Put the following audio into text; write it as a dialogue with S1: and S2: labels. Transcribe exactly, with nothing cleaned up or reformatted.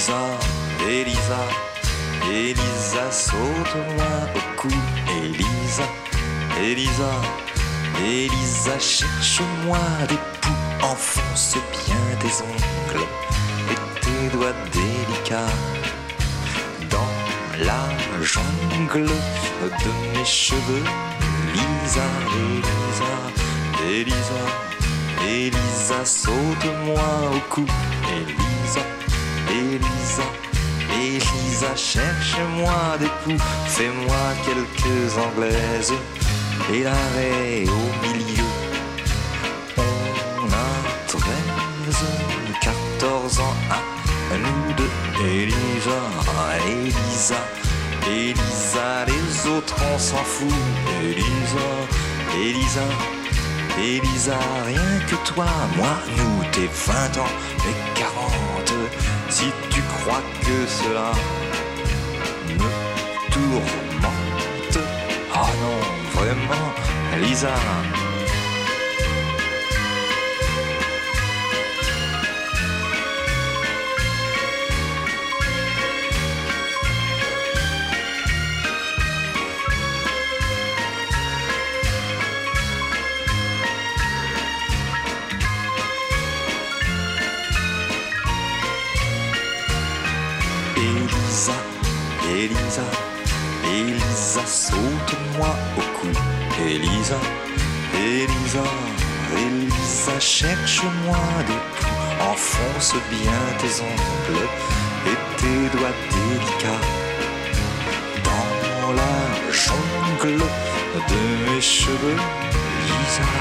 S1: Elisa, Elisa, Elisa, saute-moi au cou. Elisa, Elisa, Elisa, cherche-moi des poux. Enfonce bien tes ongles et tes doigts délicats dans la jungle de mes cheveux. Elisa, Elisa, Elisa, Elisa, saute-moi au cou. Elisa, Elisa, Elisa, cherche-moi des poux. Fais-moi quelques anglaises et l'arrêt au milieu. On a treize, quatorze ans à nous deux. Elisa, Elisa, Elisa, les autres on s'en fout. Elisa, Elisa, Elisa, rien que toi, moi, nous, tes vingt ans et quarante. Si tu crois que cela me tourmente, ah non, vraiment, Elisa. Elisa, Elisa, Elisa, saute-moi au cou. Elisa, Elisa, Elisa, cherche-moi des poux. Enfonce bien tes ongles et tes doigts délicats dans la jungle de mes cheveux. Elisa.